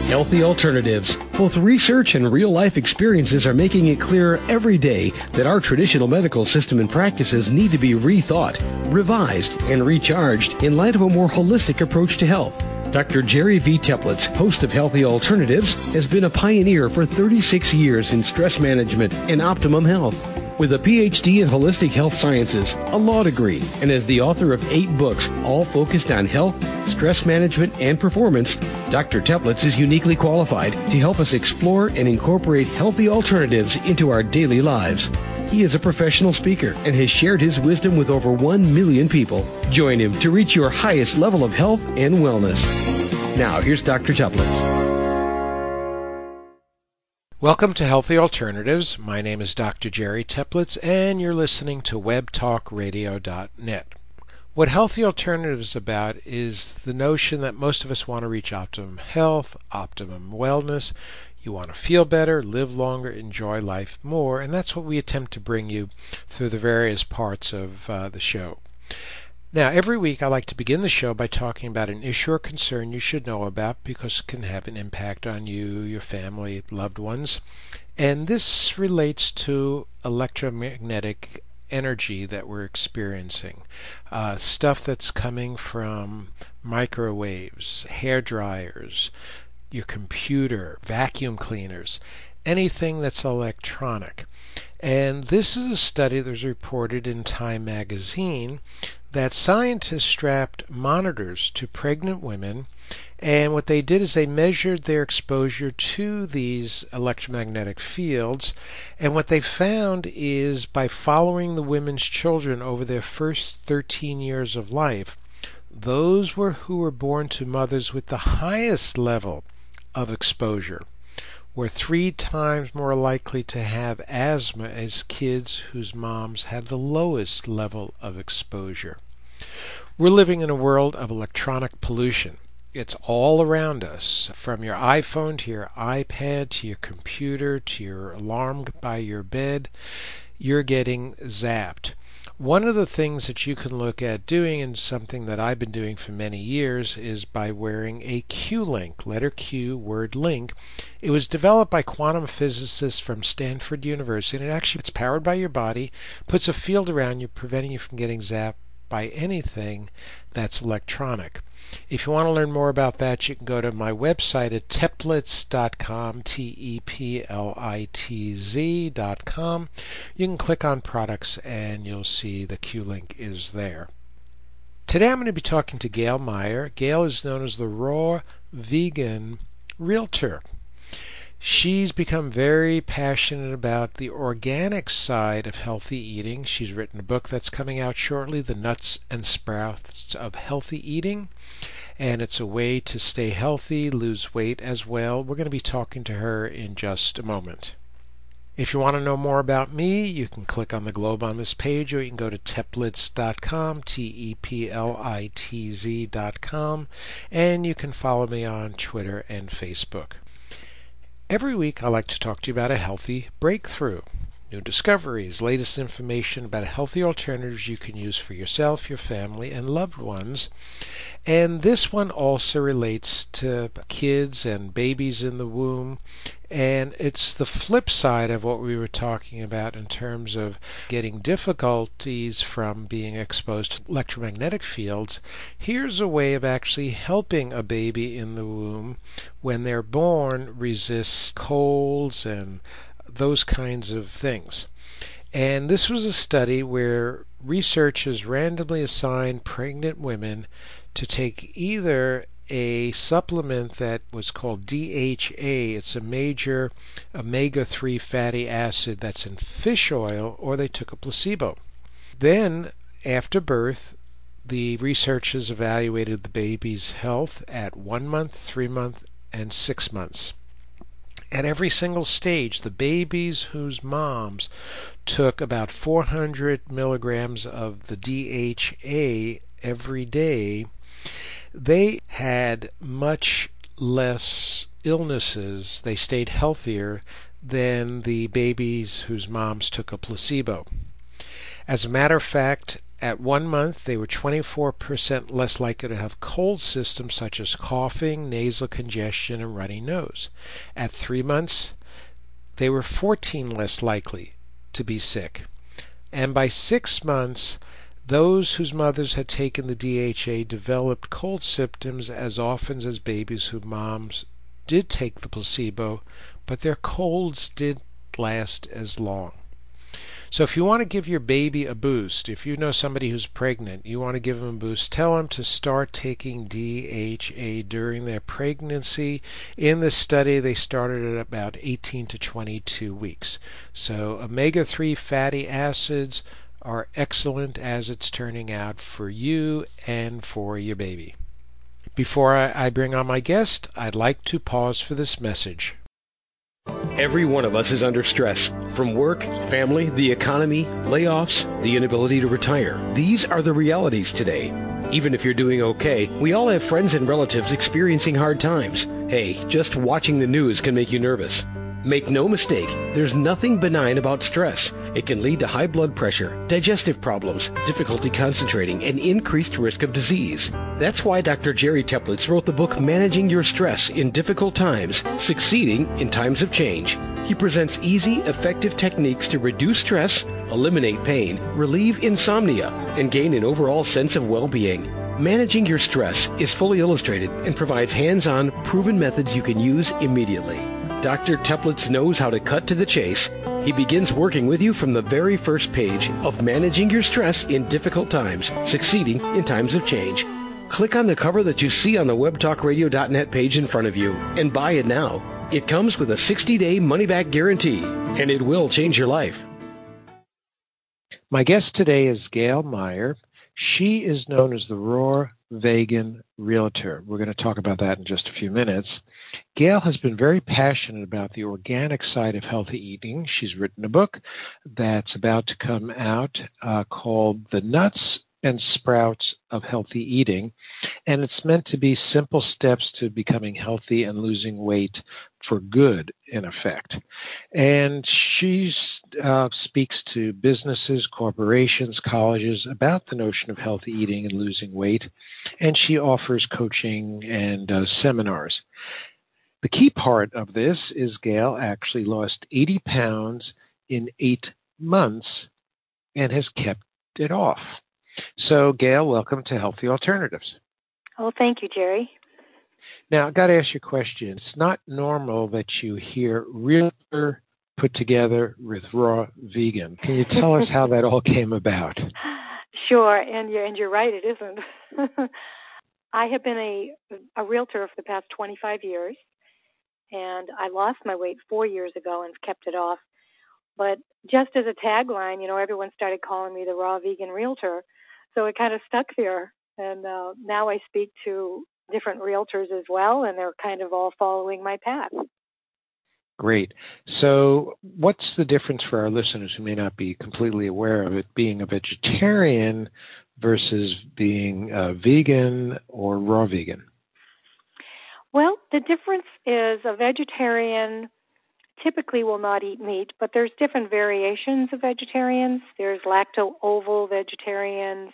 Healthy alternatives. Both research and real-life experiences are making it clearer every day that our traditional medical system and practices need to be rethought, revised, and recharged in light of a more holistic approach to health. Dr. Jerry V. Teplitz, host of Healthy Alternatives, has been a pioneer for 36 years in stress management and optimum health. With a PhD in holistic health sciences, a law degree, and as the author of 8 books, all focused on health, stress management, and performance, Dr. Teplitz is uniquely qualified to help us explore and incorporate healthy alternatives into our daily lives. He is a professional speaker and has shared his wisdom with over 1 million people. Join him to reach your highest level of health and wellness. Now, here's Dr. Teplitz. Welcome to Healthy Alternatives. My name is Dr. Jerry Teplitz, and you're listening to webtalkradio.net. What Healthy Alternatives is about is the notion that most of us want to reach optimum health, optimum wellness. You want to feel better, live longer, enjoy life more, and that's what we attempt to bring you through the various parts of the show. Now, every week I like to begin the show by talking about an issue or concern you should know about because it can have an impact on you, your family, loved ones. And this relates to electromagnetic energy that we're experiencing. Stuff that's coming from microwaves, hair dryers, your computer, vacuum cleaners, anything that's electronic. And this is a study that was reported in Time magazine that scientists strapped monitors to pregnant women, and what they did is they measured their exposure to these electromagnetic fields, and what they found is by following the women's children over their first 13 years of life, those who were born to mothers with the highest level of exposure were 3 times more likely to have asthma as kids whose moms had the lowest level of exposure. We're living in a world of electronic pollution. It's all around us, from your iPhone to your iPad to your computer to your alarm by your bed. You're getting zapped. One of the things that you can look at doing, and something that I've been doing for many years, is by wearing a Q-Link, letter Q, word link. It was developed by quantum physicists from Stanford University, and it's powered by your body, puts a field around you, preventing you from getting zapped by anything that's electronic. If you want to learn more about that, you can go to my website at teplitz.com, teplitz.com. You can click on products and you'll see the Q-Link is there. Today I'm going to be talking to Gail Meyer. Gail is known as the Raw Vegan Realtor. She's become very passionate about the organic side of healthy eating. She's written a book that's coming out shortly, The Nuts and Sprouts of Healthy Eating, and it's a way to stay healthy, lose weight as well. We're going to be talking to her in just a moment. If you want to know more about me, you can click on the globe on this page, or you can go to teplitz.com, teplitz.com, and you can follow me on Twitter and Facebook. Every week I like to talk to you about a healthy breakthrough, new discoveries, latest information about healthy alternatives you can use for yourself, your family, and loved ones. And this one also relates to kids and babies in the womb. And it's the flip side of what we were talking about in terms of getting difficulties from being exposed to electromagnetic fields. Here's a way of actually helping a baby in the womb when they're born resist colds and those kinds of things. And this was a study where researchers randomly assigned pregnant women to take either a supplement that was called DHA. It's a major omega-3 fatty acid that's in fish oil, or they took a placebo. Then, after birth, the researchers evaluated the baby's health at 1 month, 3 months, and 6 months. At every single stage, the babies whose moms took about 400 milligrams of the DHA every day, they had much less illnesses. They stayed healthier than the babies whose moms took a placebo. As a matter of fact, At 1 month, they were 24% less likely to have cold symptoms such as coughing, nasal congestion, and runny nose. At 3 months, they were 14 less likely to be sick. And by 6 months, those whose mothers had taken the DHA developed cold symptoms as often as babies whose moms did take the placebo, but their colds didn't last as long. So if you want to give your baby a boost, if you know somebody who's pregnant, you want to give them a boost, tell them to start taking DHA during their pregnancy. In this study, they started at about 18 to 22 weeks. So omega-3 fatty acids are excellent as it's turning out for you and for your baby. Before I bring on my guest, I'd like to pause for this message. Every one of us is under stress. From work, family, the economy, layoffs, the inability to retire. These are the realities today. Even if you're doing okay, we all have friends and relatives experiencing hard times. Hey, just watching the news can make you nervous. Make no mistake, there's nothing benign about stress. It can lead to high blood pressure, digestive problems, difficulty concentrating, and increased risk of disease. That's why Dr. Jerry Teplitz wrote the book Managing Your Stress in Difficult Times, Succeeding in Times of Change. He presents easy, effective techniques to reduce stress, eliminate pain, relieve insomnia, and gain an overall sense of well-being. Managing Your Stress is fully illustrated and provides hands-on, proven methods you can use immediately. Dr. Teplitz knows how to cut to the chase. He begins working with you from the very first page of Managing Your Stress in Difficult Times, Succeeding in Times of Change. Click on the cover that you see on the webtalkradio.net page in front of you and buy it now. It comes with a 60-day money-back guarantee, and it will change your life. My guest today is Gail Meyer. She is known as the Raw Vegan Realtor. We're going to talk about that in just a few minutes. Gail has been very passionate about the organic side of healthy eating. She's written a book that's about to come out called The Nuts and Sprouts of Healthy Eating, and it's meant to be simple steps to becoming healthy and losing weight for good, in effect. And she speaks to businesses, corporations, colleges about the notion of healthy eating and losing weight, and she offers coaching and seminars. The key part of this is Gail actually lost 80 pounds in 8 months and has kept it off. So, Gail, welcome to Healthy Alternatives. Oh, thank you, Jerry. Now, I've got to ask you a question. It's not normal that you hear realtor put together with raw vegan. Can you tell us how that all came about? Sure, and you're right, it isn't. I have been a realtor for the past 25 years, and I lost my weight 4 years ago and kept it off. But just as a tagline, everyone started calling me the Raw Vegan Realtor. So it kind of stuck there, and now I speak to different realtors as well, and they're kind of all following my path. Great. So what's the difference for our listeners who may not be completely aware of it, being a vegetarian versus being a vegan or raw vegan? Well, the difference is a vegetarian typically will not eat meat, but there's different variations of vegetarians. There's lacto-ovo vegetarians.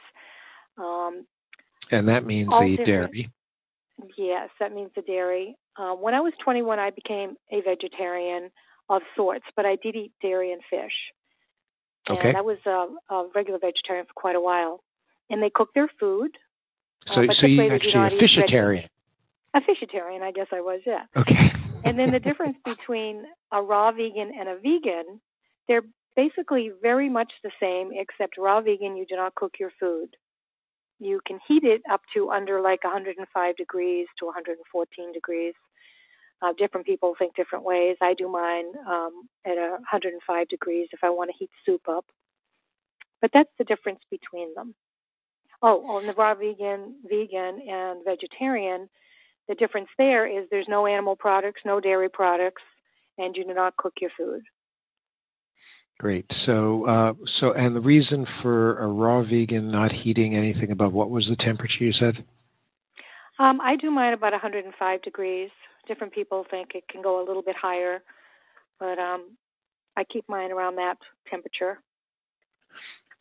And that means they eat dairy. Yes, that means the dairy. When I was 21, I became a vegetarian of sorts, but I did eat dairy and fish. Okay. And I was a regular vegetarian for quite a while. And they cook their food. So you're actually a fishitarian. A fishitarian, I guess I was, yeah. Okay. And then the difference between a raw vegan and a vegan, they're basically very much the same, except raw vegan, you do not cook your food. You can heat it up to under like 105 degrees to 114 degrees. Different people think different ways. I do mine at 105 degrees if I want to heat soup up. But that's the difference between them. On the raw vegan and vegetarian, the difference there is there's no animal products, no dairy products, and you do not cook your food. Great. So and the reason for a raw vegan not heating anything above what was the temperature you said? I do mine about 105 degrees. Different people think it can go a little bit higher, but I keep mine around that temperature.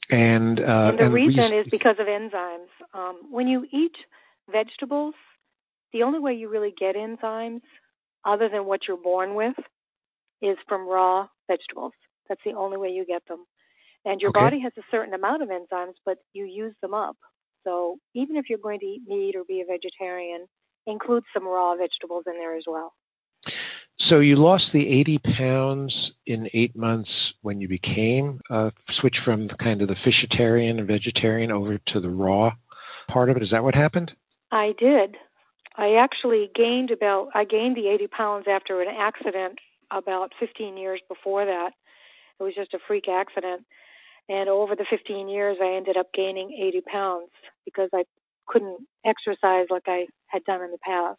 And the reason is because of enzymes. When you eat vegetables, the only way you really get enzymes, other than what you're born with, is from raw vegetables. That's the only way you get them. And your body has a certain amount of enzymes, but you use them up. So even if you're going to eat meat or be a vegetarian, include some raw vegetables in there as well. So you lost the 80 pounds in 8 months when you became switched from kind of the fishitarian and vegetarian over to the raw part of it. Is that what happened? I did. I actually gained the 80 pounds after an accident about 15 years before that. It was just a freak accident. And over the 15 years, I ended up gaining 80 pounds because I couldn't exercise like I had done in the past.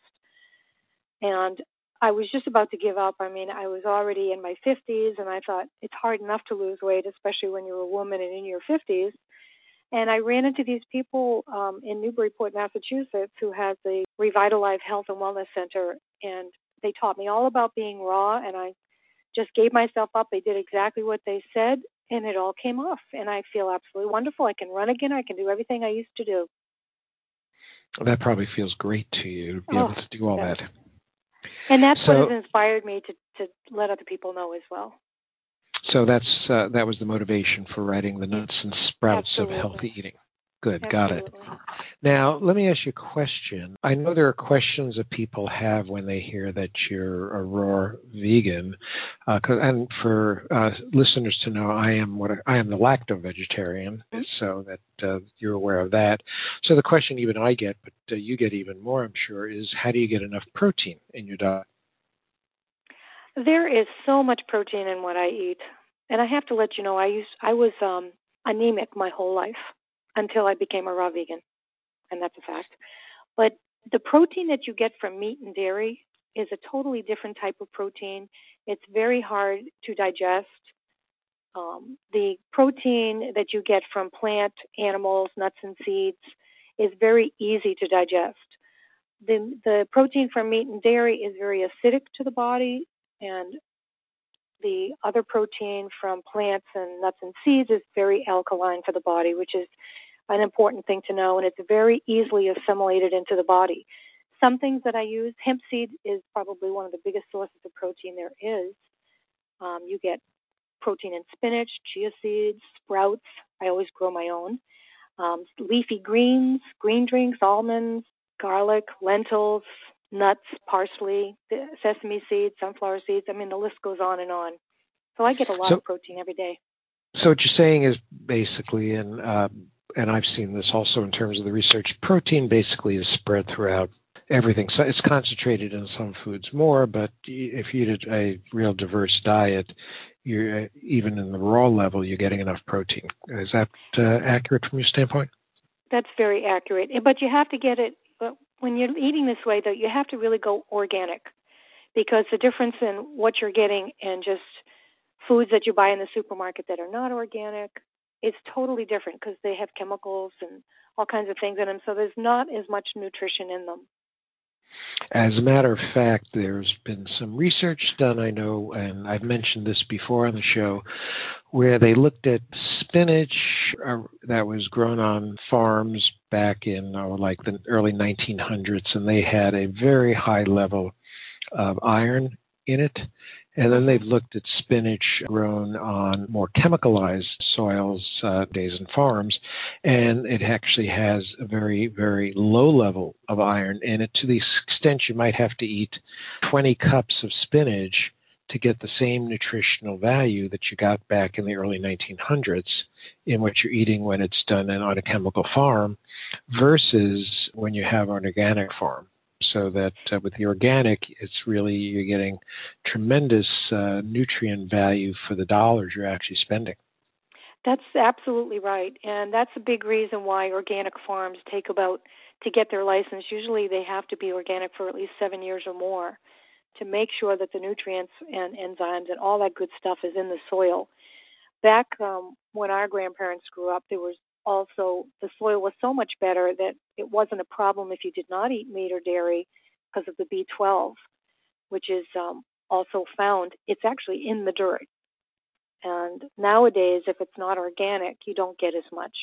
And I was just about to give up. I mean, I was already in my 50s, and I thought it's hard enough to lose weight, especially when you're a woman and in your 50s. And I ran into these people in Newburyport, Massachusetts, who has the Revitalize Health and Wellness Center, and they taught me all about being raw, and I just gave myself up. They did exactly what they said, and it all came off, and I feel absolutely wonderful. I can run again. I can do everything I used to do. That probably feels great to you to be able to do all that. And that's what has inspired me to let other people know as well. So that was the motivation for writing The Nuts and Sprouts of Healthy Eating. Good, got it. Now, let me ask you a question. I know there are questions that people have when they hear that you're a raw vegan, and for listeners to know, I am the lacto-vegetarian, so that you're aware of that. So the question even I get, but you get even more, I'm sure, is how do you get enough protein in your diet? There is so much protein in what I eat, and I have to let you know, I was anemic my whole life until I became a raw vegan, and that's a fact. But the protein that you get from meat and dairy is a totally different type of protein. It's very hard to digest. The protein that you get from plant, animals, nuts, and seeds is very easy to digest. The protein from meat and dairy is very acidic to the body, and the other protein from plants and nuts and seeds is very alkaline for the body, which is an important thing to know, and it's very easily assimilated into the body. Some things that I use, hemp seed is probably one of the biggest sources of protein there is. You get protein in spinach, chia seeds, sprouts. I always grow my own. Leafy greens, green drinks, almonds, garlic, lentils, nuts, parsley, sesame seeds, sunflower seeds. I mean, the list goes on and on. So I get a lot of protein every day. So what you're saying is basically, and I've seen this also in terms of the research, protein basically is spread throughout everything. So it's concentrated in some foods more, but if you eat a real diverse diet, you're even in the raw level, you're getting enough protein. Is that accurate from your standpoint? That's very accurate. But you have to get it, when you're eating this way, though, you have to really go organic, because the difference in what you're getting and just foods that you buy in the supermarket that are not organic, it's totally different because they have chemicals and all kinds of things in them, so there's not as much nutrition in them. As a matter of fact, there's been some research done, I know, and I've mentioned this before on the show, where they looked at spinach that was grown on farms back in like the early 1900s, and they had a very high level of iron in it. And then they've looked at spinach grown on more chemicalized soils days and farms, and it actually has a very, very low level of iron in it, to the extent you might have to eat 20 cups of spinach to get the same nutritional value that you got back in the early 1900s in what you're eating when it's done on a chemical farm versus when you have an organic farm. So that with the organic, it's really, you're getting tremendous nutrient value for the dollars you're actually spending. That's absolutely right. And that's a big reason why organic farms take about, to get their license, usually they have to be organic for at least 7 years or more to make sure that the nutrients and enzymes and all that good stuff is in the soil. Back when our grandparents grew up, there was also, the soil was so much better that it wasn't a problem if you did not eat meat or dairy because of the B12, which is also found. It's actually in the dirt. And nowadays, if it's not organic, you don't get as much.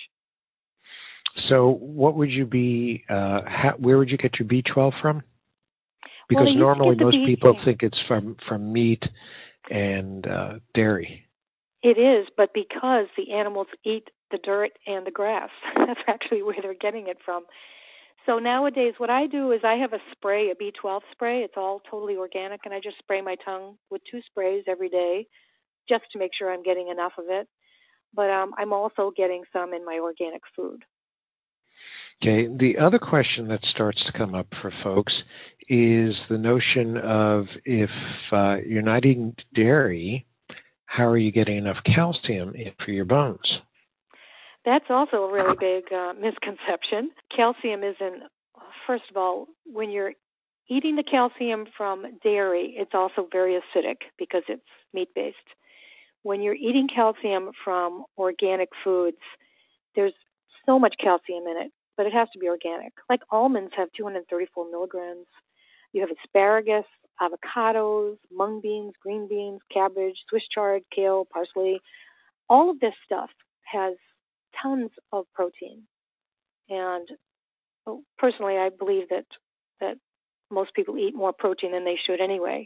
So what would you be, where would you get your B12 from? Because Well, normally most people think it's from meat and dairy. It is, but because the animals eat the dirt and the grass, that's actually where they're getting it from. So nowadays, what I do is I have a spray, a B12 spray. It's all totally organic, and I just spray my tongue with 2 sprays every day just to make sure I'm getting enough of it. But I'm also getting some in my organic food. Okay, the other question that starts to come up for folks is the notion of if you're not eating dairy, how are you getting enough calcium for your bones? That's also a really big misconception. Calcium isn't, first of all, when you're eating the calcium from dairy, it's also very acidic because it's meat-based. When you're eating calcium from organic foods, there's so much calcium in it, but it has to be organic. Like almonds have 234 milligrams. You have asparagus, avocados, mung beans, green beans, cabbage, Swiss chard, kale, parsley. All of this stuff has tons of protein. And personally, I believe that most people eat more protein than they should anyway.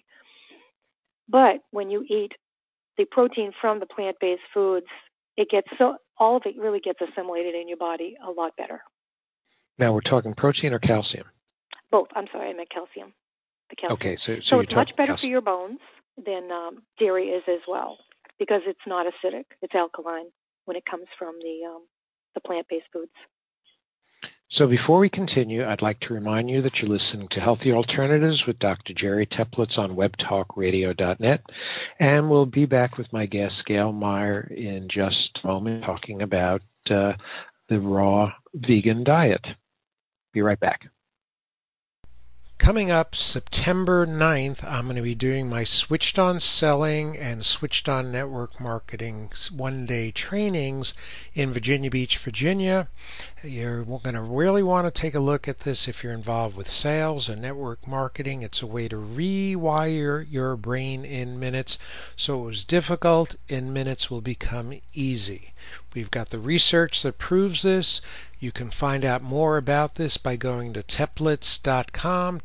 But when you eat the protein from the plant-based foods, all of it really gets assimilated in your body a lot better. Now we're talking protein or calcium? Both. I'm sorry, I meant calcium. The calcium. Okay, so it's much better for your bones than dairy is as well, because it's not acidic. It's alkaline when it comes from the plant-based foods. So before we continue, I'd like to remind you that you're listening to Healthy Alternatives with Dr. Jerry Teplitz on webtalkradio.net. And we'll be back with my guest, Gail Meyer, in just a moment, talking about the raw vegan diet. Be right back. Coming up September 9th, I'm going to be doing my Switched On Selling and Switched On Network Marketing one-day trainings in Virginia Beach, Virginia. You're going to really want to take a look at this if you're involved with sales or network marketing. It's a way to rewire your brain in minutes. So it was difficult, in minutes will become easy. We've got the research that proves this. You can find out more about this by going to teplitz.com,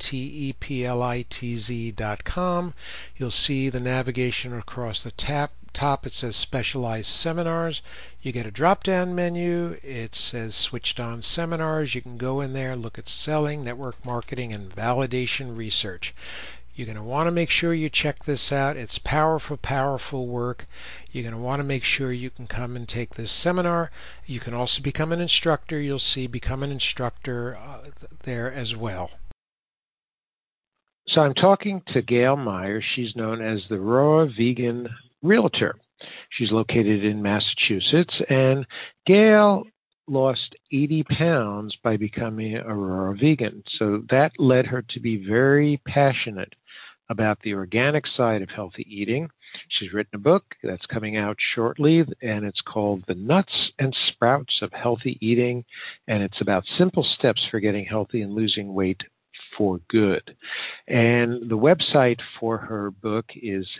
teplitz.com. You'll see the navigation across the top. It says Specialized Seminars. You get a drop-down menu. It says Switched On Seminars. You can go in there, look at selling, network marketing, and validation research. You're going to want to make sure you check this out. It's powerful, powerful work. You're going to want to make sure you can come and take this seminar. You can also become an instructor. You'll see Become an Instructor there as well. So I'm talking to Gail Meyer. She's known as the Raw Vegan Realtor. She's located in Massachusetts. And Gail lost 80 pounds by becoming a raw vegan. So that led her to be very passionate about the organic side of healthy eating. She's written a book that's coming out shortly, and it's called The Nuts and Sprouts of Healthy Eating, and it's about simple steps for getting healthy and losing weight for good. And the website for her book is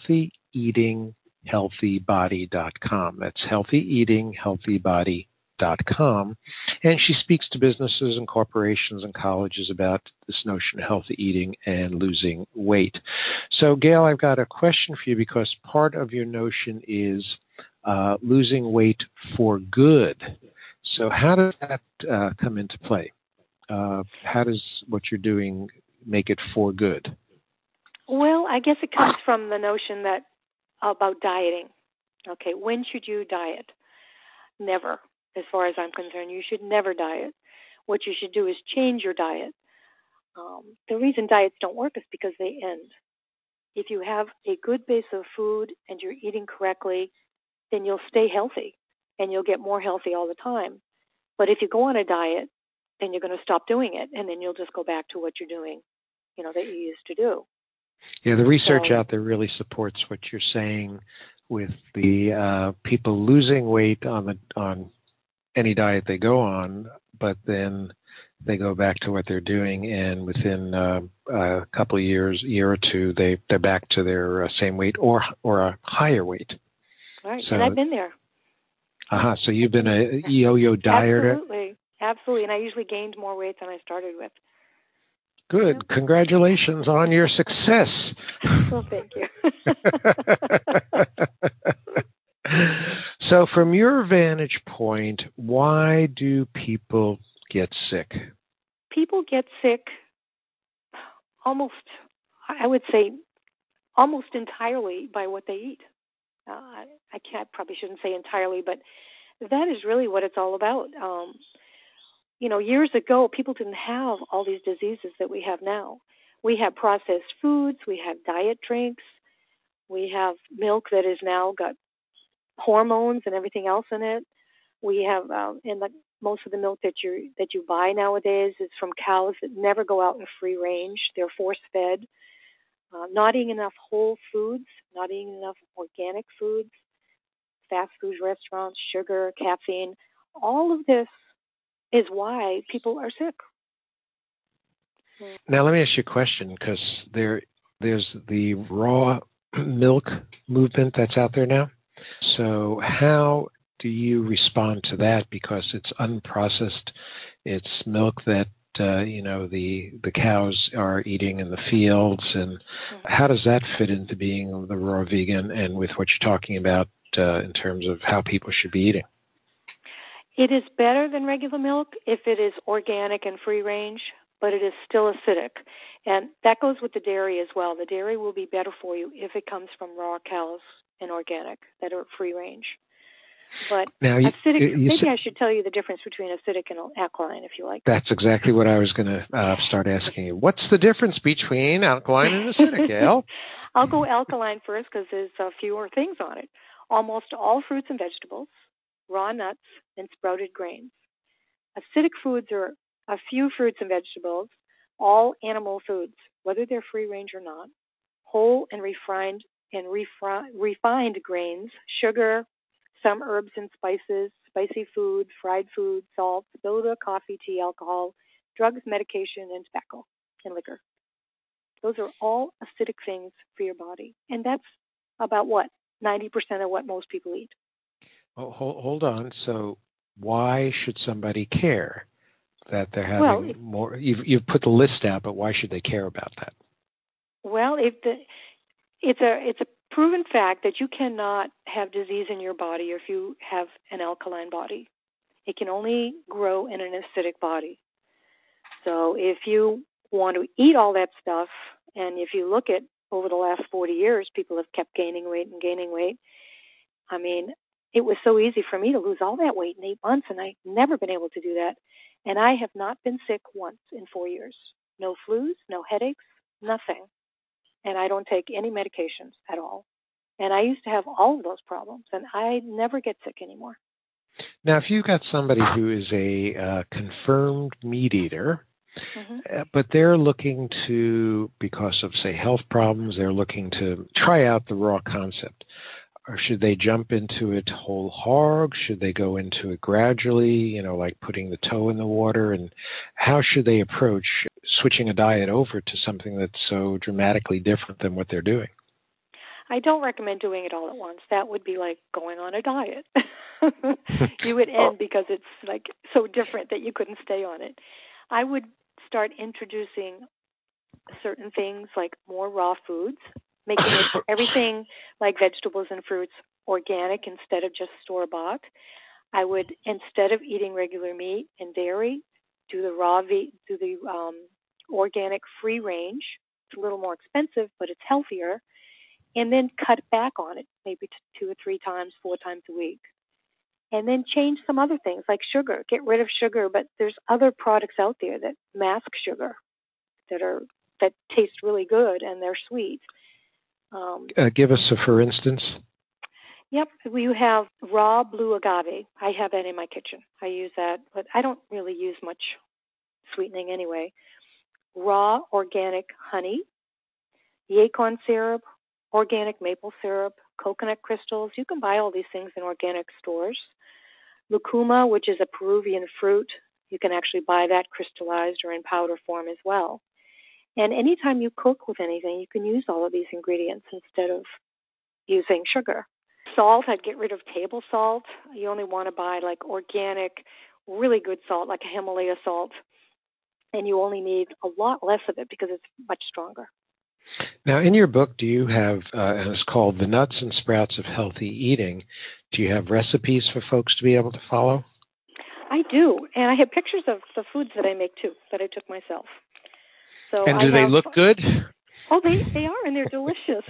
healthyeatinghealthybody.com. That's healthyeatinghealthybody.com. And she speaks to businesses and corporations and colleges about this notion of healthy eating and losing weight. So, Gail, I've got a question for you, because part of your notion is losing weight for good. So how does that come into play? How does what you're doing make it for good? Well, I guess it comes from the notion that about dieting. Okay, when should you diet? Never. As far as I'm concerned, you should never diet. What you should do is change your diet. The reason diets don't work is because they end. If you have a good base of food and you're eating correctly, then you'll stay healthy and you'll get more healthy all the time. But if you go on a diet, then you're going to stop doing it, and then you'll just go back to what you're doing, that you used to do. Yeah, the research out there really supports what you're saying with the people losing weight on any diet they go on, but then they go back to what they're doing, and within a couple of years, year or two, they're back to their same weight or a higher weight. Right, So, and I've been there. So you've been a yo-yo dieter? Absolutely, and I usually gained more weight than I started with. Good. Yep. Congratulations on your success. Well, thank you. So from your vantage point, why do people get sick? People get sick almost, I would say, almost entirely by what they eat. Probably shouldn't say entirely, but that is really what it's all about. Years ago, people didn't have all these diseases that we have now. We have processed foods, we have diet drinks, we have milk that has now got hormones and everything else in it. We have, most of the milk that you buy nowadays is from cows that never go out in free range. They're force fed. Not eating enough whole foods, not eating enough organic foods, fast food restaurants, sugar, caffeine. All of this is why people are sick. Now, let me ask you a question, because there's the raw milk movement that's out there now. So how do you respond to that? Because it's unprocessed, it's milk that the cows are eating in the fields, and how does that fit into being the raw vegan and with what you're talking about in terms of how people should be eating? It is better than regular milk if it is organic and free range, but it is still acidic. And that goes with the dairy as well. The dairy will be better for you if it comes from raw cows and organic that are free range. But now, acidic, maybe I should tell you the difference between acidic and alkaline, if you like. That's exactly what I was going to start asking you. What's the difference between alkaline and acidic, Gail? I'll go alkaline first because there's fewer things on it. Almost all fruits and vegetables, raw nuts, and sprouted grains. Acidic foods are a few fruits and vegetables, all animal foods, whether they're free range or not, whole and refined grains, sugar, some herbs and spices, spicy food, fried food, salt, soda, coffee, tea, alcohol, drugs, medication, and tobacco and liquor. Those are all acidic things for your body. And that's about 90% of what most people eat. Oh, hold on. So why should somebody care that they're having more? You've put the list out, but why should they care about that? Well, it's a proven fact that you cannot have disease in your body if you have an alkaline body. It can only grow in an acidic body. So if you want to eat all that stuff, and if you look at over the last 40 years, people have kept gaining weight. I mean, it was so easy for me to lose all that weight in 8 months, and I've never been able to do that. And I have not been sick once in 4 years. No flus, no headaches, nothing. And I don't take any medications at all. And I used to have all of those problems, and I never get sick anymore. Now, if you've got somebody who is a confirmed meat eater, but they're looking to, because of, say, health problems, they're looking to try out the raw concept, or should they jump into it whole hog? Should they go into it gradually, like putting the toe in the water? And how should they approach switching a diet over to something that's so dramatically different than what they're doing? I don't recommend doing it all at once. That would be like going on a diet. You would end because it's like so different that you couldn't stay on it. I would start introducing certain things like more raw foods, making everything like vegetables and fruits organic instead of just store-bought. I would, instead of eating regular meat and dairy, do the organic free range. It's a little more expensive, but it's healthier. And then cut back on it, maybe 2 or 3 times, 4 times a week. And then change some other things like sugar. Get rid of sugar, but there's other products out there that mask sugar that taste really good and they're sweet. Give us a for instance. Yep, we have raw blue agave. I have that in my kitchen. I use that, but I don't really use much sweetening anyway. Raw organic honey, Yacon syrup, organic maple syrup, coconut crystals. You can buy all these things in organic stores. Lucuma, which is a Peruvian fruit, you can actually buy that crystallized or in powder form as well. And anytime you cook with anything, you can use all of these ingredients instead of using sugar. Salt, I'd get rid of table salt. You only want to buy like organic, really good salt, like a Himalaya salt. And you only need a lot less of it because it's much stronger. Now, in your book, do you have, and it's called The Nuts and Sprouts of Healthy Eating, do you have recipes for folks to be able to follow? I do, and I have pictures of the foods that I make too, that I took myself. So and do they look good? Oh, they are, and they're delicious.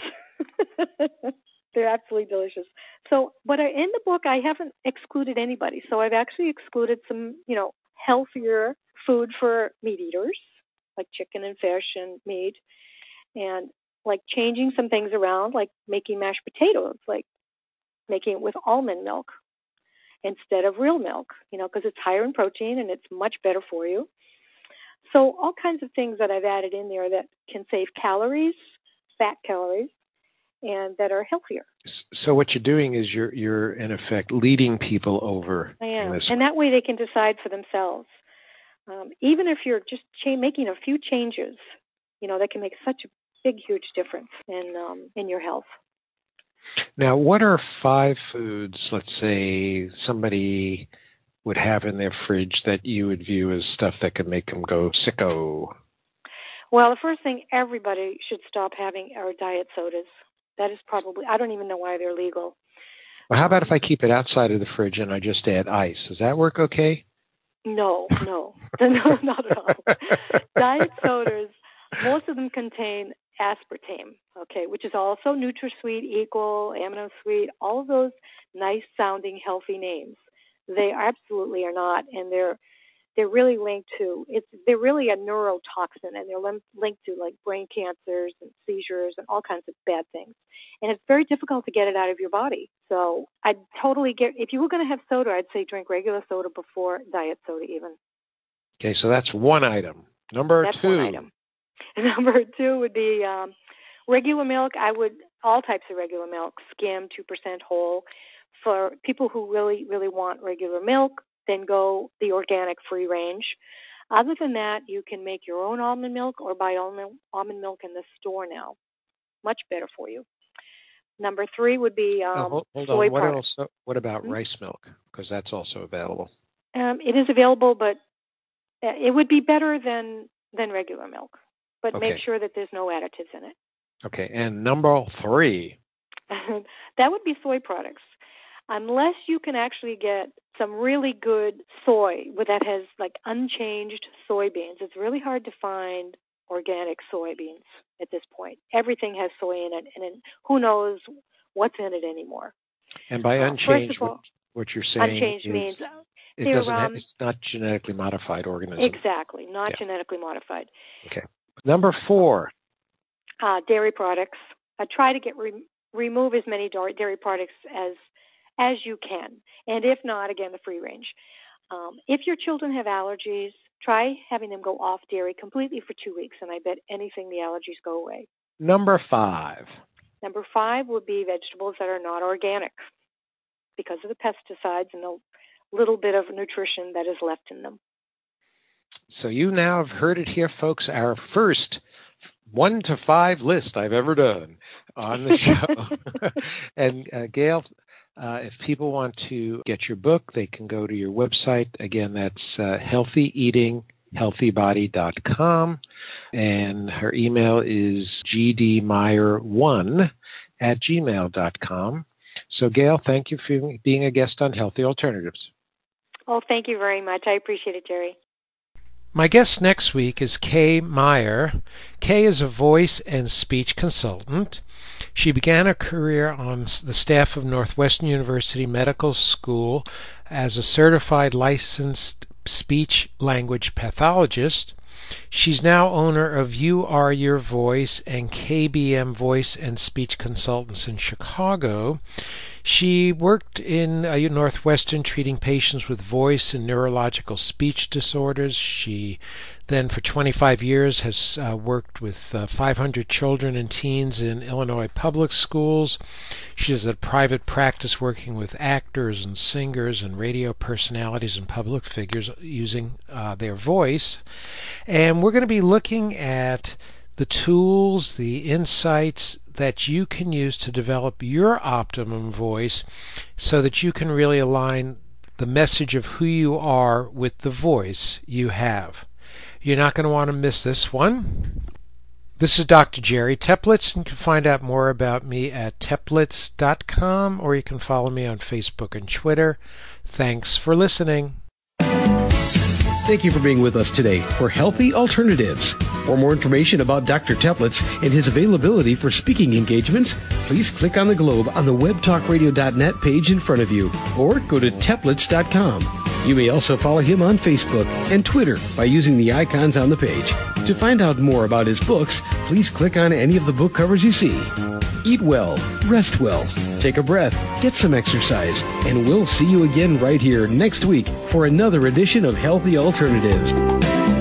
They're absolutely delicious. So, but in the book, I haven't excluded anybody. So I've actually excluded some, healthier food for meat eaters, like chicken and fish and meat, and like changing some things around, like making mashed potatoes, like making it with almond milk instead of real milk, because it's higher in protein and it's much better for you. So all kinds of things that I've added in there that can save calories, fat calories, and that are healthier. So what you're doing is you're in effect leading people over. I am, and that way they can decide for themselves. Even if you're just making a few changes, that can make such a big, huge difference in your health. Now, what are 5 foods, let's say, somebody would have in their fridge that you would view as stuff that could make them go sicko? Well, the first thing everybody should stop having are diet sodas. That is probably, I don't even know why they're legal. Well, how about if I keep it outside of the fridge and I just add ice? Does that work okay? No, not at all. Diet sodas, most of them contain aspartame, okay, which is also NutraSweet, Equal, Amino Sweet, all of those nice-sounding, healthy names. They absolutely are not, and they're really linked to, they're really a neurotoxin, and they're linked to like brain cancers and seizures and all kinds of bad things. And it's very difficult to get it out of your body. So I'd totally if you were going to have soda, I'd say drink regular soda before diet soda even. Okay, so that's one item. That's 2. One item. Number 2 would be regular milk. All types of regular milk, skim, 2% whole. For people who really, really want regular milk, then go the organic free range. Other than that, you can make your own almond milk or buy almond milk in the store now. Much better for you. Number 3 would be hold soy on. products. What about rice milk? Because that's also available. It is available, but it would be better than regular milk. But Okay. Make sure that there's no additives in it. Okay, and number 3? That would be soy products. Unless you can actually get some really good soy that has like unchanged soybeans, it's really hard to find organic soybeans at this point. Everything has soy in it, and who knows what's in it anymore. And by unchanged, first of all, what you're saying unchanged is means it's not genetically modified organism. Exactly, not genetically modified. Okay. Number 4. Dairy products. Try to remove as many dairy products as you can. And if not, again, the free range. If your children have allergies, try having them go off dairy completely for 2 weeks, and I bet anything the allergies go away. Number 5. Number 5 would be vegetables that are not organic because of the pesticides and the little bit of nutrition that is left in them. So you now have heard it here, folks, our first 1 to 5 list I've ever done on the show. And Gail, if people want to get your book, they can go to your website. Again, that's healthyeatinghealthybody.com. And her email is gdmeyer1@gmail.com. So, Gail, thank you for being a guest on Healthy Alternatives. Oh, thank you very much. I appreciate it, Jerry. My guest next week is Kay Meyer. Kay is a voice and speech consultant. She began her career on the staff of Northwestern University Medical School as a certified licensed speech language pathologist. She's now owner of You Are Your Voice and KBM Voice and Speech Consultants in Chicago. She worked in Northwestern treating patients with voice and neurological speech disorders. She then for 25 years has worked with 500 children and teens in Illinois public schools. She has a private practice working with actors and singers and radio personalities and public figures using their voice. And we're going to be looking at the tools, the insights, that you can use to develop your optimum voice so that you can really align the message of who you are with the voice you have. You're not going to want to miss this one. This is Dr. Jerry Teplitz, and you can find out more about me at teplitz.com, or you can follow me on Facebook and Twitter. Thanks for listening. Thank you for being with us today for Healthy Alternatives. For more information about Dr. Teplitz and his availability for speaking engagements, please click on the globe on the webtalkradio.net page in front of you, or go to teplitz.com. You may also follow him on Facebook and Twitter by using the icons on the page. To find out more about his books, please click on any of the book covers you see. Eat well, rest well, take a breath, get some exercise, and we'll see you again right here next week for another edition of Healthy Alternatives.